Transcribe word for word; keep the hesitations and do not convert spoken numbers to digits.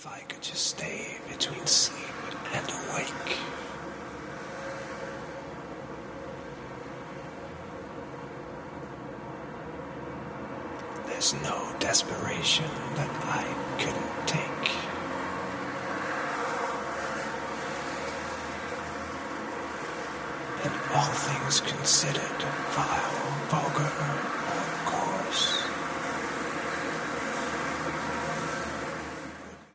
If I could just stay between sleep and awake. There's no desperation that I couldn't take. And all things considered, vile